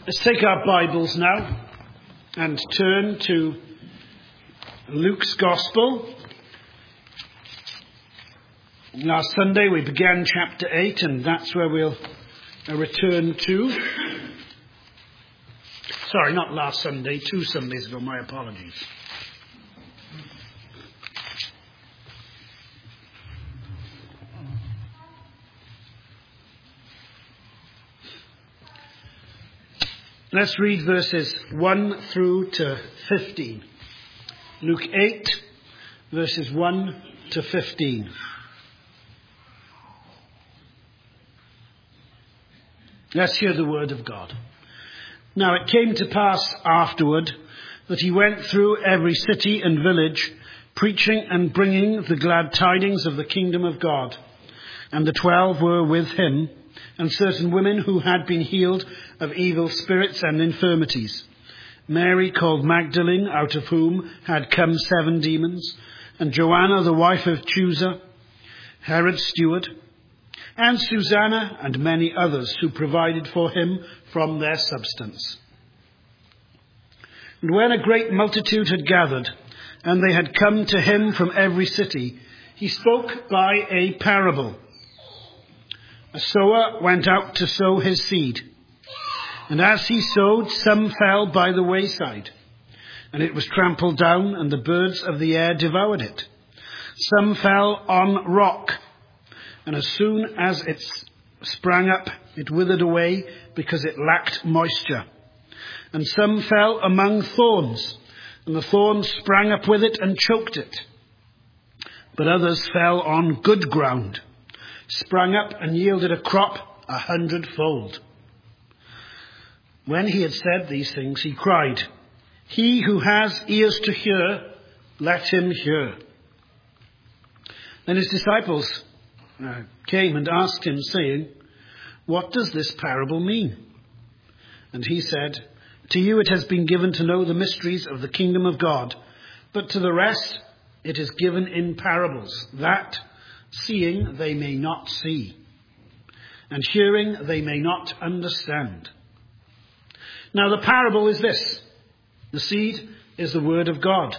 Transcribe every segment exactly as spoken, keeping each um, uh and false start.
Let's take our Bibles now and turn to Luke's Gospel. Last Sunday we began chapter eight, and that's where we'll return to. Sorry, not last Sunday, two Sundays ago, my apologies. Let's read verses one through to fifteen. Luke eight, verses one to fifteen. Let's hear the word of God. Now it came to pass afterward that he went through every city and village, preaching and bringing the glad tidings of the kingdom of God. And the twelve were with him, and certain women who had been healed of evil spirits and infirmities. Mary called Magdalene, out of whom had come seven demons, and Joanna, the wife of Chuza, Herod's steward, and Susanna, and many others who provided for him from their substance. And when a great multitude had gathered, and they had come to him from every city, he spoke by a parable. A sower went out to sow his seed. And as he sowed, some fell by the wayside, and it was trampled down, and the birds of the air devoured it. Some fell on rock, and as soon as it sprang up, it withered away because it lacked moisture. And some fell among thorns, and the thorns sprang up with it and choked it. But others fell on good ground, sprang up and yielded a crop a hundredfold. When he had said these things, he cried, "He who has ears to hear, let him hear." Then his disciples uh, came and asked him, saying, "What does this parable mean?" And he said, "To you it has been given to know the mysteries of the kingdom of God, but to the rest it is given in parables, that, seeing they may not see, and hearing they may not understand." Now the parable is this: the seed is the word of God.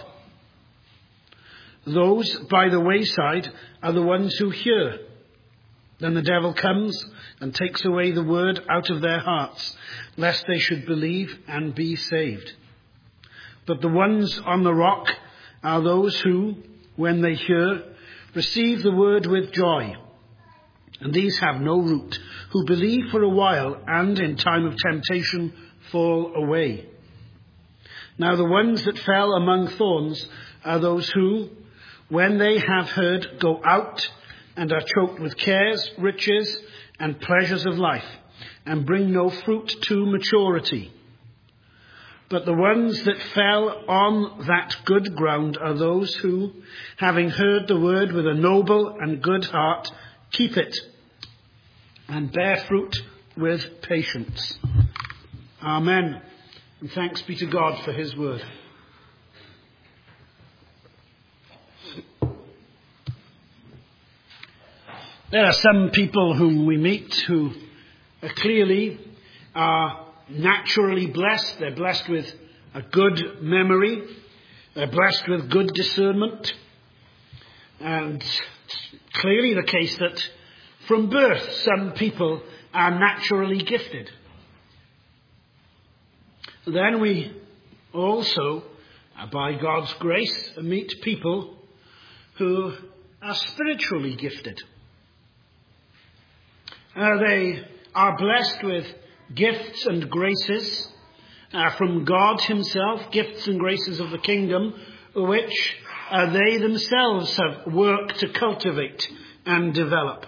Those by the wayside are the ones who hear. Then the devil comes and takes away the word out of their hearts, lest they should believe and be saved. But the ones on the rock are those who, when they hear, receive the word with joy. And these have no root, who believe for a while, and in time of temptation fall away. Now the ones that fell among thorns are those who, when they have heard, go out and are choked with cares, riches, and pleasures of life, and bring no fruit to maturity. But the ones that fell on that good ground are those who, having heard the word with a noble and good heart, keep it, and bear fruit with patience. Amen. And thanks be to God for his word. There are some people whom we meet who are clearly are naturally blessed. They're blessed with a good memory. They're blessed with good discernment. And clearly the case that from birth some people are naturally gifted. Then we also, by God's grace, meet people who are spiritually gifted. Uh, they are blessed with gifts and graces uh, from God himself, gifts and graces of the kingdom, which uh, they themselves have worked to cultivate and develop.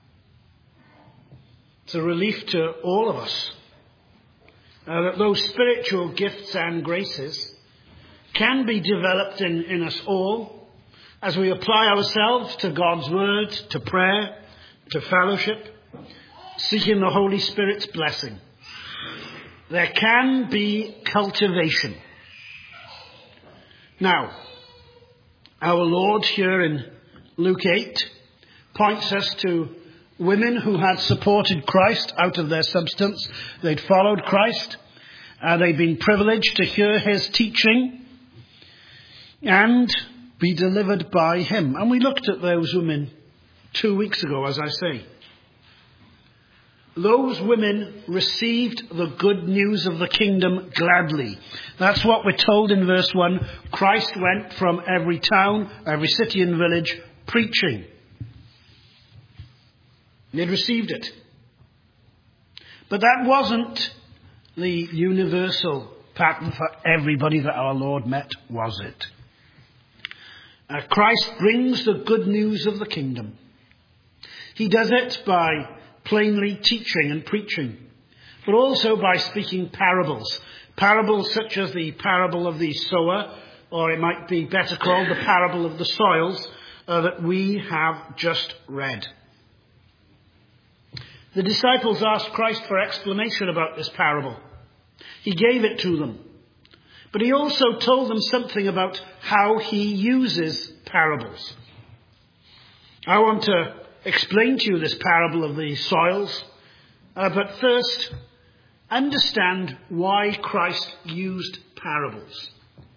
It's a relief to all of us uh, that those spiritual gifts and graces can be developed in, in us all as we apply ourselves to God's word, to prayer, to fellowship, seeking the Holy Spirit's blessing. There can be cultivation. Now, our Lord here in Luke eight points us to women who had supported Christ out of their substance. They'd followed Christ. Uh, they'd been privileged to hear his teaching and be delivered by him. And we looked at those women two weeks ago, as I say. Those women received the good news of the kingdom gladly. That's what we're told in verse one. Christ went from every town, every city and village, preaching. They'd received it. But that wasn't the universal pattern for everybody that our Lord met, was it? Uh, Christ brings the good news of the kingdom. He does it by plainly teaching and preaching, but also by speaking parables. Parables such as the parable of the sower, or it might be better called the parable of the soils, uh, that we have just read. The disciples asked Christ for explanation about this parable. He gave it to them. But he also told them something about how he uses parables. I want to explain to you this parable of the soils. Uh, but first, understand why Christ used parables.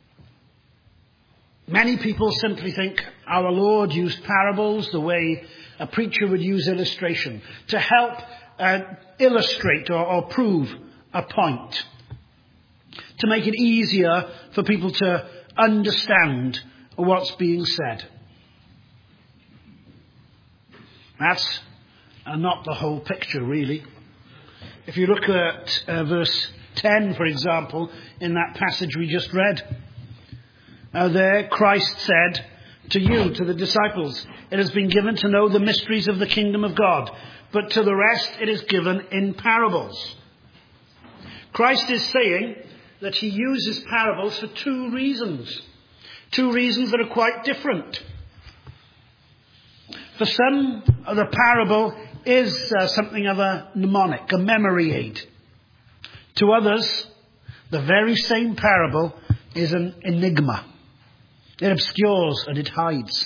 Many people simply think our Lord used parables the way a preacher would use illustration, to help uh, illustrate or, or prove a point, to make it easier for people to understand what's being said. That's uh, not the whole picture, really. If you look at uh, verse ten, for example, in that passage we just read, uh, there Christ said to you, to the disciples, it has been given to know the mysteries of the kingdom of God, but to the rest it is given in parables. Christ is saying that he uses parables for two reasons. Two reasons that are quite different. For some, the parable is uh, something of a mnemonic, a memory aid. To others, the very same parable is an enigma. It obscures and it hides.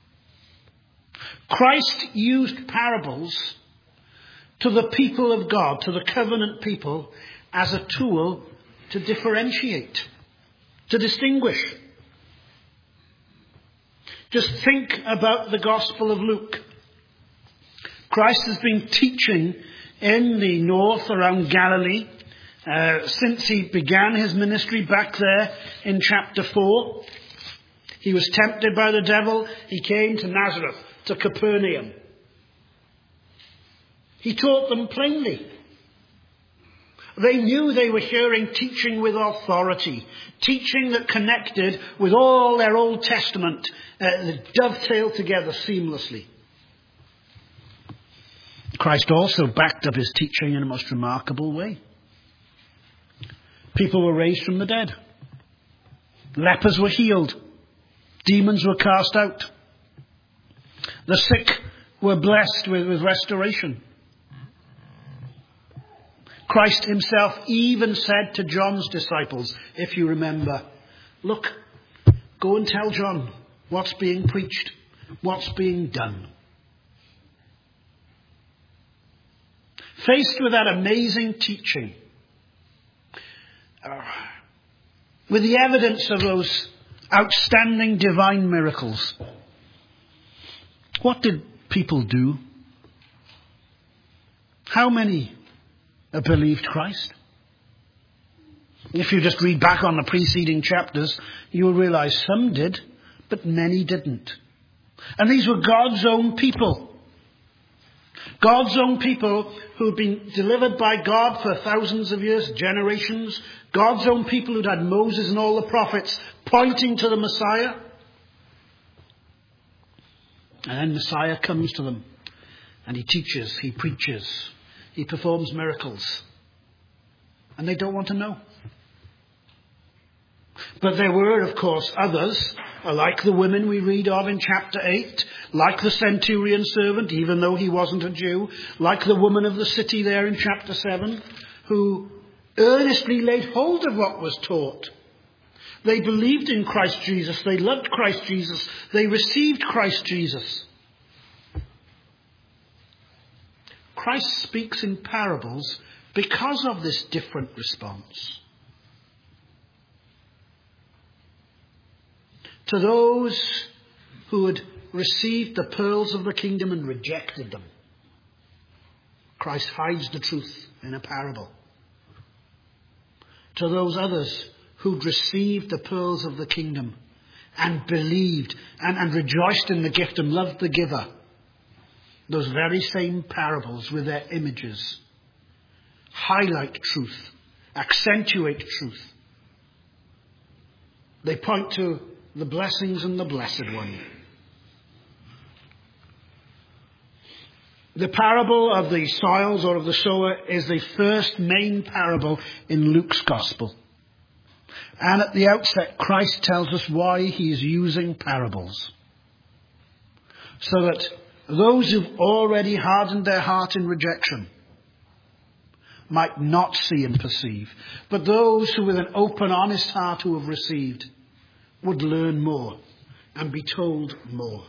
Christ used parables to the people of God, to the covenant people, as a tool to differentiate, to distinguish. Just think about the Gospel of Luke. Christ has been teaching in the north around Galilee uh, since he began his ministry back there in chapter four. He was tempted by the devil. He came to Nazareth, to Capernaum. He taught them plainly. They knew they were hearing teaching with authority, teaching that connected with all their Old Testament, uh, that dovetailed together seamlessly. Christ also backed up his teaching in a most remarkable way. People were raised from the dead. Lepers were healed. Demons were cast out. The sick were blessed with, with restoration. Christ himself even said to John's disciples, if you remember, look, go and tell John what's being preached, what's being done. Faced with that amazing teaching, uh, with the evidence of those outstanding divine miracles, what did people do? How many believed Christ? If you just read back on the preceding chapters, you'll realize some did, but many didn't. And these were God's own people. God's own people who had been delivered by God for thousands of years, generations. God's own people who'd had Moses and all the prophets pointing to the Messiah. And then Messiah comes to them and he teaches, he preaches, he performs miracles. And they don't want to know. But there were, of course, others, like the women we read of in chapter eight, like the centurion servant, even though he wasn't a Jew, like the woman of the city there in chapter seven, who earnestly laid hold of what was taught. They believed in Christ Jesus. They loved Christ Jesus. They received Christ Jesus. Christ speaks in parables because of this different response. To those who had received the pearls of the kingdom and rejected them, Christ hides the truth in a parable. To those others who'd received the pearls of the kingdom and believed and, and rejoiced in the gift and loved the giver, those very same parables with their images highlight truth, accentuate truth. They point to the blessings and the blessed one. The parable of the soils or of the sower is the first main parable in Luke's gospel. And at the outset, Christ tells us why he is using parables. So that those who've already hardened their heart in rejection might not see and perceive. But those who with an open, honest heart who have received would learn more and be told more.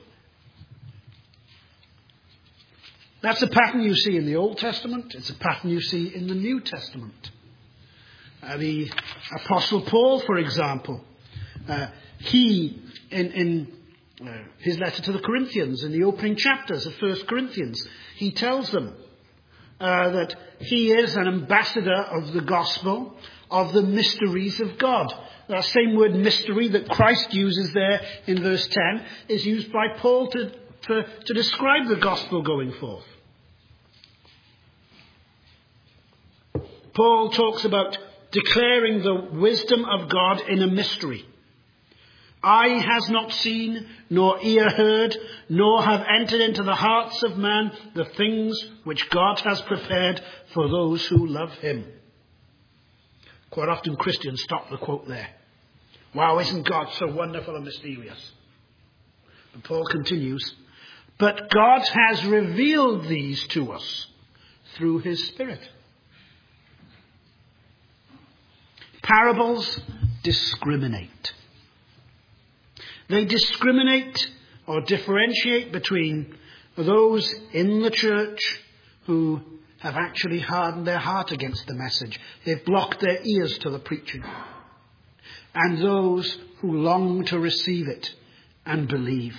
That's a pattern you see in the Old Testament. It's a pattern you see in the New Testament. Uh, the Apostle Paul, for example, uh, he, in, in uh, his letter to the Corinthians, in the opening chapters of First Corinthians, he tells them uh, that he is an ambassador of the gospel, of the mysteries of God. That same word mystery that Christ uses there in verse ten is used by Paul to, to, to describe the gospel going forth. Paul talks about declaring the wisdom of God in a mystery. Eye has not seen, nor ear heard, nor have entered into the hearts of man the things which God has prepared for those who love him. Quite often Christians stop the quote there. Wow, isn't God so wonderful and mysterious? And Paul continues, but God has revealed these to us through his Spirit. Parables discriminate. They discriminate or differentiate between those in the church who have actually hardened their heart against the message. They've blocked their ears to the preaching. And those who long to receive it and believe.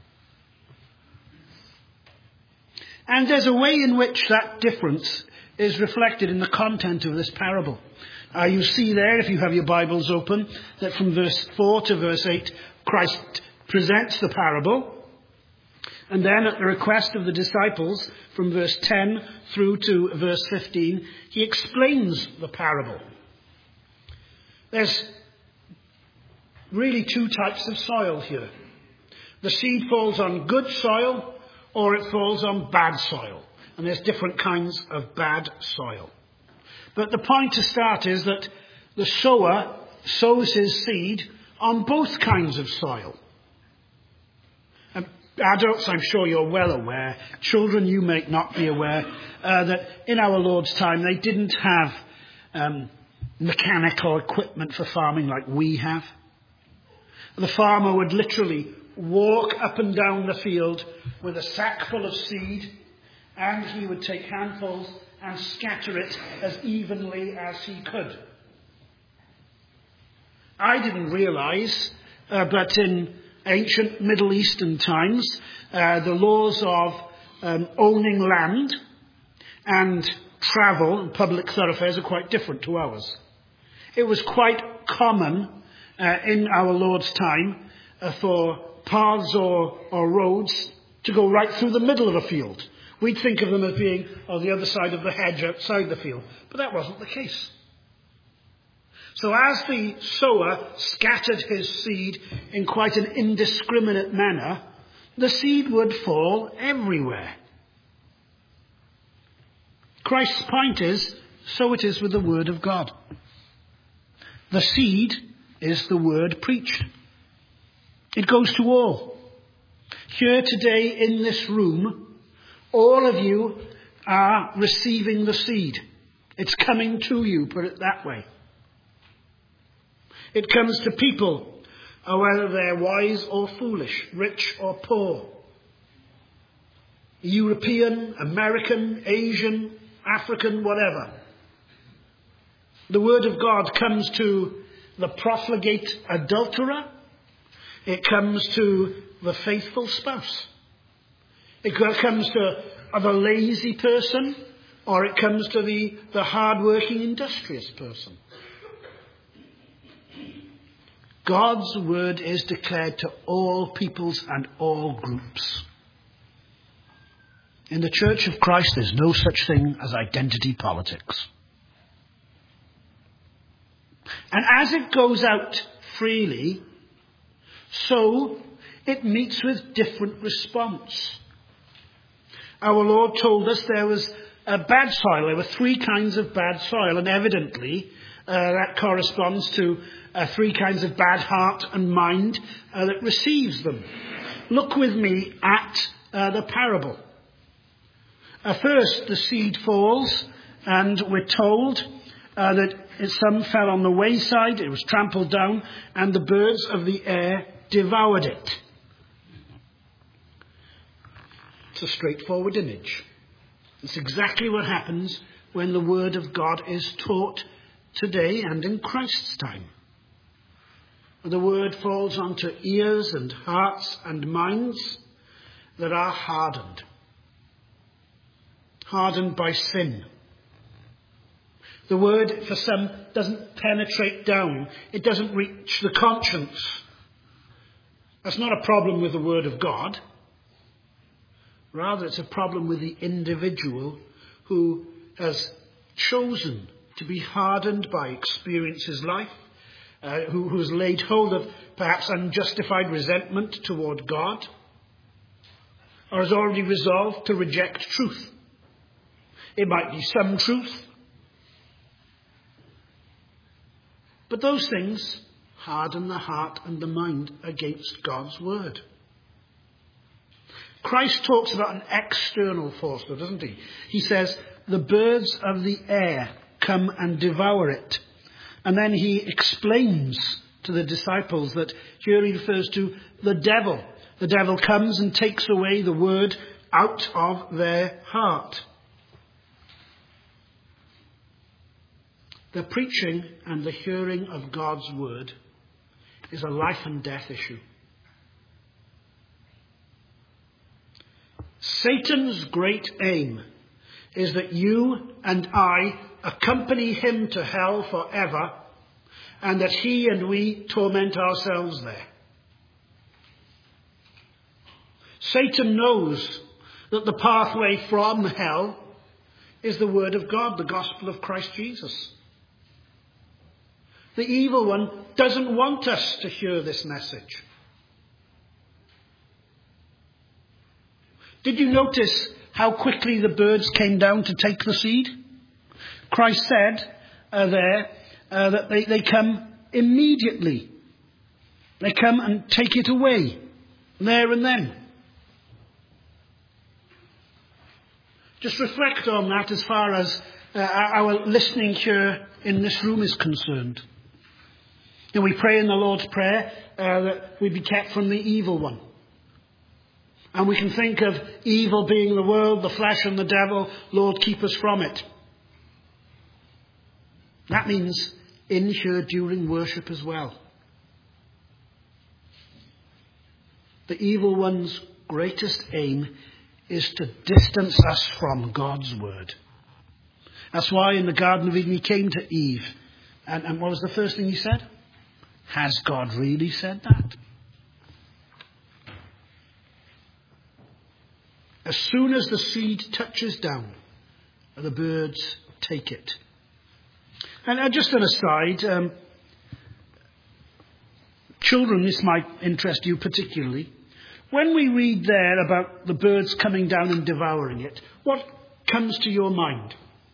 And there's a way in which that difference is reflected in the content of this parable. Uh, you see there, if you have your Bibles open, that from verse four to verse eight, Christ presents the parable. And then at the request of the disciples, from verse ten through to verse fifteen, he explains the parable. There's really two types of soil here. The seed falls on good soil or it falls on bad soil. And there's different kinds of bad soil. But the point to start is that the sower sows his seed on both kinds of soil. And adults, I'm sure you're well aware, children you may not be aware, uh, that in our Lord's time they didn't have um, mechanical equipment for farming like we have. The farmer would literally walk up and down the field with a sack full of seed, and he would take handfuls and scatter it as evenly as he could. I didn't realize, uh, but in ancient Middle Eastern times, uh, the laws of um, owning land and travel and public thoroughfares are quite different to ours. It was quite common uh, in our Lord's time uh, for paths or, or roads to go right through the middle of a field. We'd think of them as being on the other side of the hedge outside the field. But that wasn't the case. So as the sower scattered his seed in quite an indiscriminate manner, the seed would fall everywhere. Christ's point is, so it is with the word of God. The seed is the word preached. It goes to all. Here today in this room, all of you are receiving the seed. It's coming to you, put it that way. It comes to people, whether they're wise or foolish, rich or poor, European, American, Asian, African, whatever. The word of God comes to the profligate adulterer. It comes to the faithful spouse. It comes to the lazy person, or it comes to the, the hard-working, industrious person. God's word is declared to all peoples and all groups. In the Church of Christ, there's no such thing as identity politics. And as it goes out freely, so it meets with different response. Our Lord told us there was a bad soil. There were three kinds of bad soil, and evidently uh, that corresponds to uh, three kinds of bad heart and mind uh, that receives them. Look with me at uh, the parable. Uh, first, the seed falls, and we're told uh, that some fell on the wayside, it was trampled down, and the birds of the air devoured it. It's a straightforward image. It's exactly what happens when the word of God is taught today and in Christ's time. The word falls onto ears and hearts and minds that are hardened. Hardened by sin. The word, for some, doesn't penetrate down. It doesn't reach the conscience. That's not a problem with the word of God. Rather, it's a problem with the individual who has chosen to be hardened by experiences life, uh, who, who has laid hold of perhaps unjustified resentment toward God, or has already resolved to reject truth. It might be some truth, but those things harden the heart and the mind against God's word. Christ talks about an external force, though, doesn't he? He says, the birds of the air come and devour it. And then he explains to the disciples that here he refers to the devil. The devil comes and takes away the word out of their heart. The preaching and the hearing of God's word is a life and death issue. Satan's great aim is that you and I accompany him to hell forever, and that he and we torment ourselves there. Satan knows that the pathway from hell is the word of God, the gospel of Christ Jesus. The evil one doesn't want us to hear this message. Did you notice how quickly the birds came down to take the seed? Christ said uh, there uh, that they, they come immediately. They come and take it away, there and then. Just reflect on that as far as uh, our listening here in this room is concerned. And we pray in the Lord's Prayer uh, that we be kept from the evil one. And we can think of evil being the world, the flesh and the devil. Lord, keep us from it. That means in here during worship as well. The evil one's greatest aim is to distance us from God's word. That's why in the Garden of Eden he came to Eve. And, and what was the first thing he said? Has God really said that? As soon as the seed touches down, the birds take it. And uh, just an aside, um, children, this might interest you particularly. When we read there about the birds coming down and devouring it, what comes to your mind?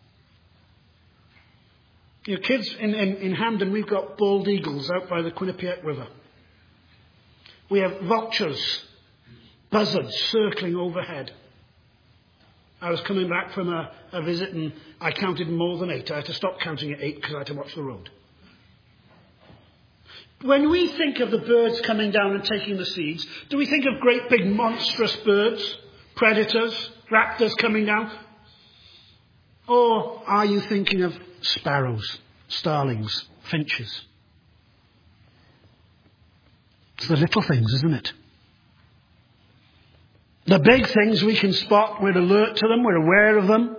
You know, kids, in, in, in Hampden, we've got bald eagles out by the Quinnipiac River. We have vultures, buzzards circling overhead. I was coming back from a, a visit and I counted more than eight. I had to stop counting at eight because I had to watch the road. When we think of the birds coming down and taking the seeds, do we think of great big monstrous birds, predators, raptors coming down? Or are you thinking of sparrows, starlings, finches? It's the little things, isn't it? The big things we can spot, we're alert to them, we're aware of them.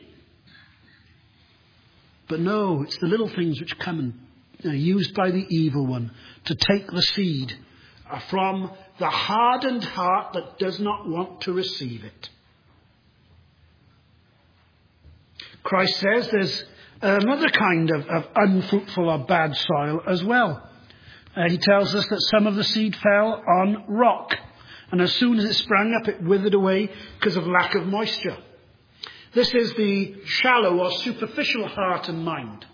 But no, it's the little things which come and are used by the evil one to take the seed from the hardened heart that does not want to receive it. Christ says there's another kind of, of unfruitful or bad soil as well. Uh, he tells us that some of the seed fell on rock, and as soon as it sprang up, it withered away because of lack of moisture. This is the shallow or superficial heart and mind.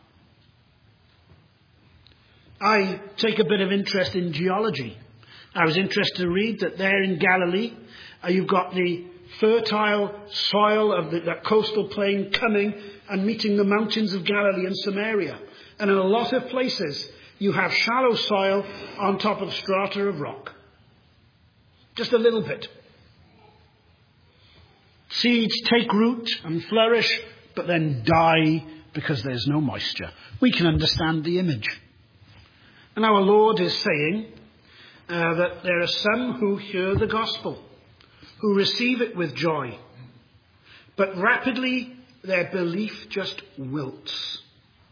I take a bit of interest in geology. I was interested to read that there in Galilee, uh, you've got the fertile soil of the, that coastal plain coming and meeting the mountains of Galilee and Samaria. And in a lot of places, you have shallow soil on top of strata of rock. Just a little bit. Seeds take root and flourish, but then die because there's no moisture. We can understand the image. And our Lord is saying uh, that there are some who hear the gospel, who receive it with joy, but rapidly their belief just wilts.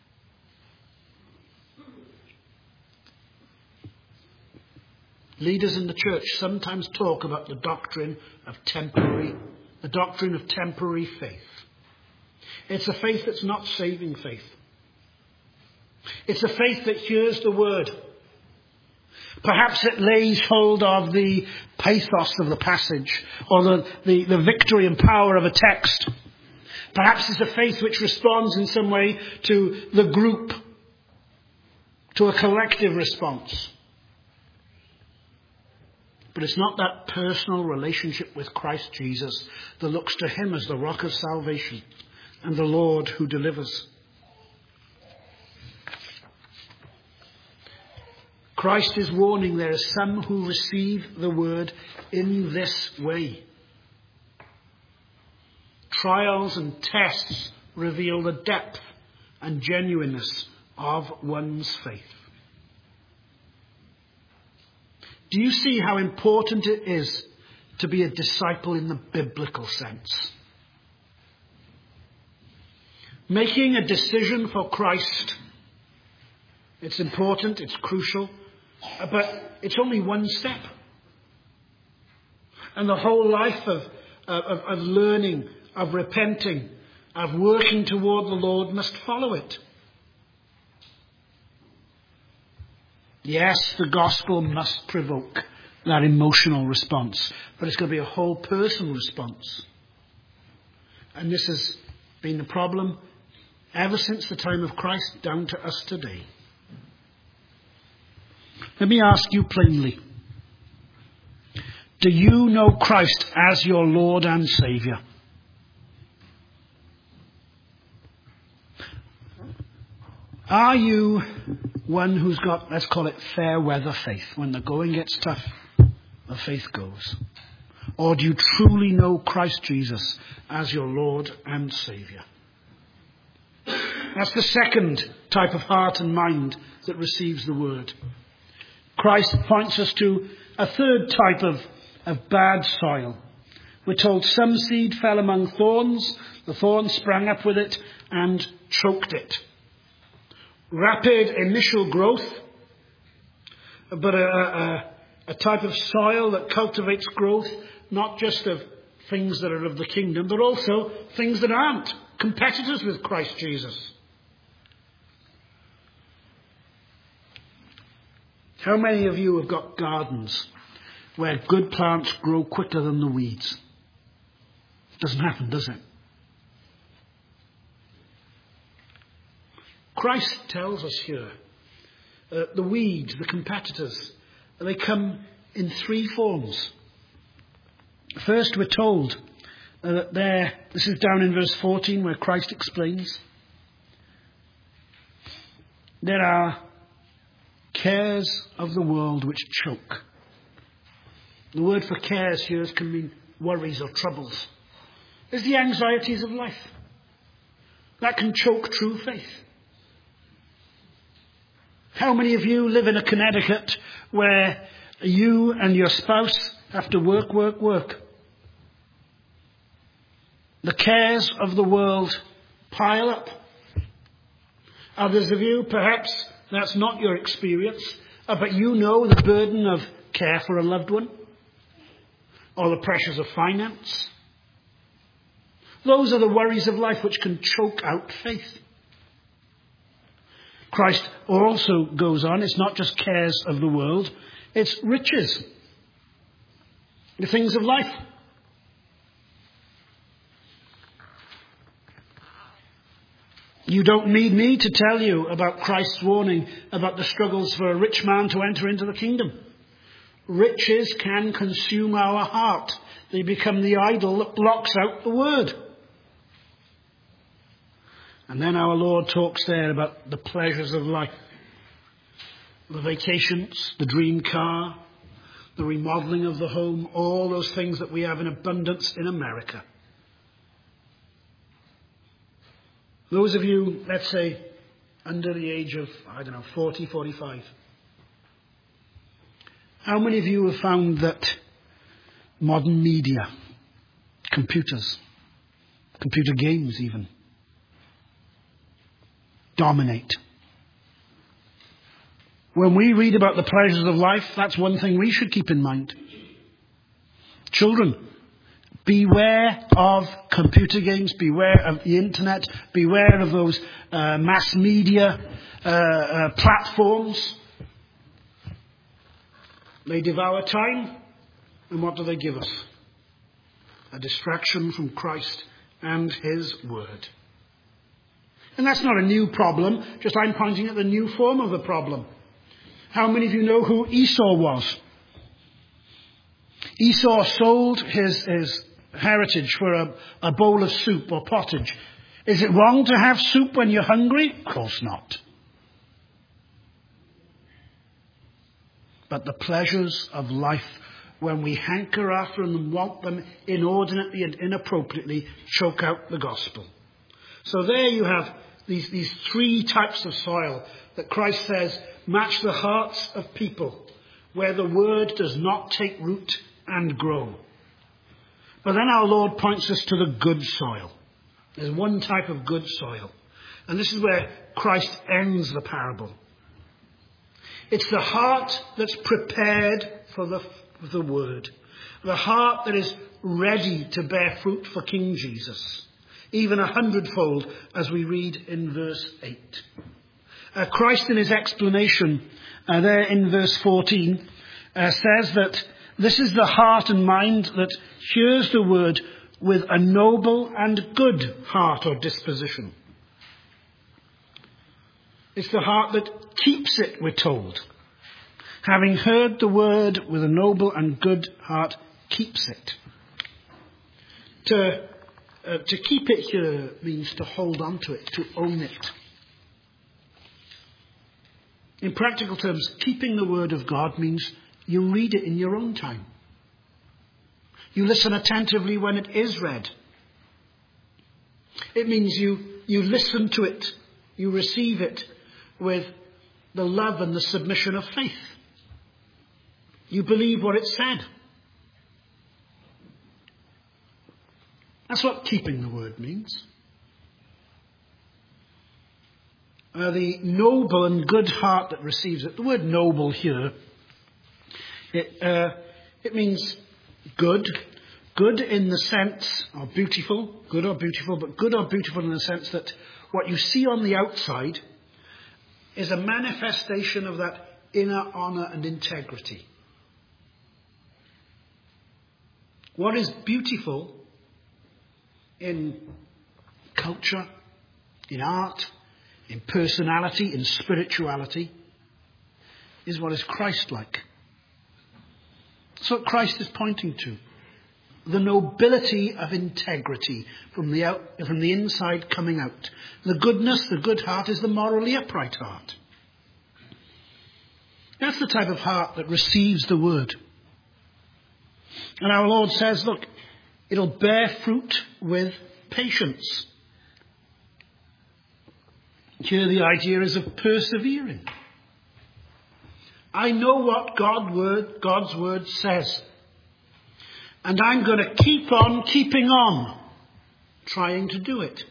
Leaders in the church sometimes talk about the doctrine of temporary, the doctrine of temporary faith. It's a faith that's not saving faith. It's a faith that hears the word. Perhaps it lays hold of the pathos of the passage or the, the, the victory and power of a text. Perhaps it's a faith which responds in some way to the group, to a collective response. But it's not that personal relationship with Christ Jesus that looks to him as the rock of salvation and the Lord who delivers. Christ is warning there are some who receive the word in this way. Trials and tests reveal the depth and genuineness of one's faith. Do you see how important it is to be a disciple in the biblical sense? Making a decision for Christ, it's important, it's crucial, but it's only one step. And the whole life of, of, of learning, of repenting, of working toward the Lord must follow it. Yes, the gospel must provoke that emotional response, but it's going to be a whole personal response. And this has been the problem ever since the time of Christ down to us today. Let me ask you plainly. Do you know Christ as your Lord and Saviour? Are you one who's got, let's call it fair weather faith? When the going gets tough, the faith goes. Or do you truly know Christ Jesus as your Lord and Saviour? That's the second type of heart and mind that receives the word. Christ points us to a third type of, of bad soil. We're told some seed fell among thorns, the thorns sprang up with it and choked it. Rapid initial growth, but a, a, a type of soil that cultivates growth, not just of things that are of the kingdom, but also things that aren't, competitors with Christ Jesus. How many of you have got gardens where good plants grow quicker than the weeds? It doesn't happen, does it? Christ tells us here, uh, the weeds, the competitors, they come in three forms. First, we're told uh, that there, this is down in verse fourteen where Christ explains, there are cares of the world which choke. The word for cares here can mean worries or troubles. There's the anxieties of life. That can choke true faith. How many of you live in a Connecticut where You and your spouse have to work, work, work. The cares of the world pile up. Others of you, perhaps that's not your experience, uh, but you know the burden of care for a loved one, or the pressures of finance. Those are the worries of life which can choke out faith. Christ also goes on, it's not just cares of the world, it's riches, the things of life. You don't need me to tell you about Christ's warning about the struggles for a rich man to enter into the kingdom. Riches can consume our heart. They become the idol that blocks out the word. And then our Lord talks there about the pleasures of life. The vacations, the dream car, the remodeling of the home, all those things that we have in abundance in America. Those of you, let's say, under the age of, I don't know, forty, forty-five. How many of you have found that modern media, computers, computer games even, dominate? When we read about the pleasures of life, that's one thing we should keep in mind. Children, beware of computer games, beware of the internet, beware of those uh, mass media uh, uh, platforms. They devour time, and what do they give us? A distraction from Christ and his word. And that's not a new problem, just I'm pointing at the new form of the problem. How many of you know who Esau was? Esau sold his, his heritage for a, a bowl of soup or pottage. Is it wrong to have soup when you're hungry? Of course not. But the pleasures of life, when we hanker after them and want them inordinately and inappropriately, choke out the gospel. So there you have these, these three types of soil that Christ says match the hearts of people, where the word does not take root and grow. But then our Lord points us to the good soil. There's one type of good soil. And this is where Christ ends the parable. It's the heart that's prepared for the, for the word. The heart that is ready to bear fruit for King Jesus. Even a hundredfold, as we read in verse eight. Uh, Christ in his explanation uh, there in verse fourteen uh, says that this is the heart and mind that hears the word with a noble and good heart or disposition. It's the heart that keeps it, we're told. Having heard the word with a noble and good heart, keeps it. To, uh, to keep it here means to hold on to it, to own it. In practical terms, keeping the word of God means you read it in your own time. You listen attentively when it is read. It means you, you listen to it, you receive it with the love and the submission of faith. You believe what it said. That's what keeping the word means. Uh, the noble and good heart that receives it. The word noble here, it, uh, it means good. Good in the sense, or beautiful, good or beautiful, but good or beautiful in the sense that what you see on the outside is a manifestation of that inner honour and integrity. What is beautiful in culture, in art, in personality, in spirituality, is what is Christ-like. That's what Christ is pointing to. The nobility of integrity from the out, from the inside coming out. The goodness, the good heart is the morally upright heart. That's the type of heart that receives the word. And our Lord says, look, it'll bear fruit with patience. Here the idea is of persevering. I know what God word, God's word says. And I'm going to keep on keeping on trying to do it.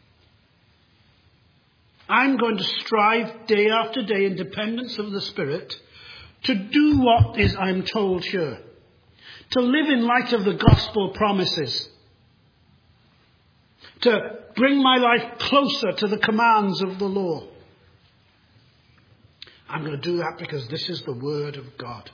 I'm going to strive day after day in dependence of the Spirit to do what is I'm told here. To live in light of the gospel promises. To bring my life closer to the commands of the law. I'm going to do that because this is the word of God.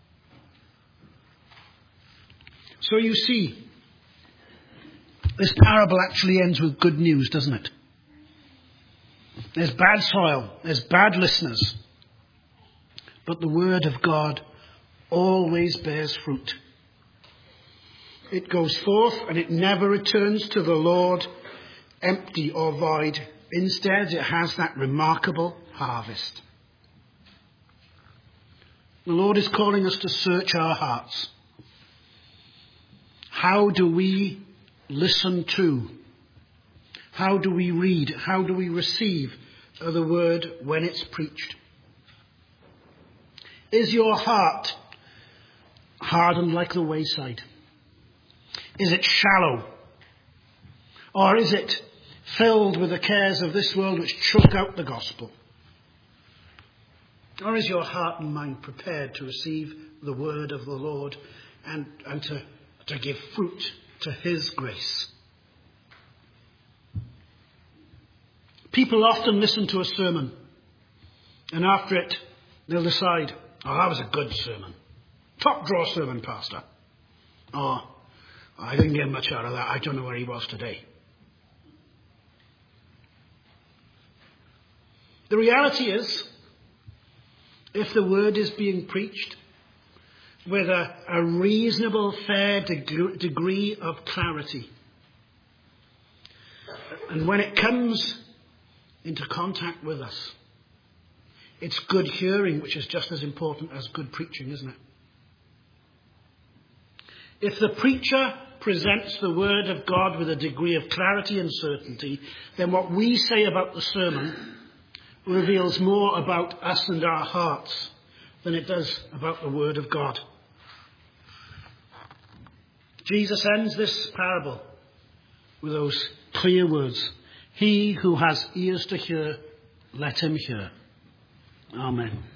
So you see, this parable actually ends with good news, doesn't it? There's bad soil, there's bad listeners. But the word of God always bears fruit. It goes forth and it never returns to the Lord empty or void. Instead, it has that remarkable harvest. The Lord is calling us to search our hearts. How do we listen to? How do we read? How do we receive the word when it's preached? Is your heart hardened like the wayside? Is it shallow? Or is it filled with the cares of this world which choke out the gospel? Or is your heart and mind prepared to receive the word of the Lord and, and to, to give fruit to his grace? People often listen to a sermon and after it they'll decide, oh, that was a good sermon. Top draw sermon, Pastor. Oh, I didn't get much out of that. I don't know where he was today. The reality is, if the word is being preached with a, a reasonable, fair deg- degree of clarity, and when it comes into contact with us, it's good hearing, which is just as important as good preaching, isn't it? If the preacher presents the word of God with a degree of clarity and certainty, then what we say about the sermon reveals more about us and our hearts than it does about the word of God. Jesus ends this parable with those clear words. He who has ears to hear, let him hear. Amen.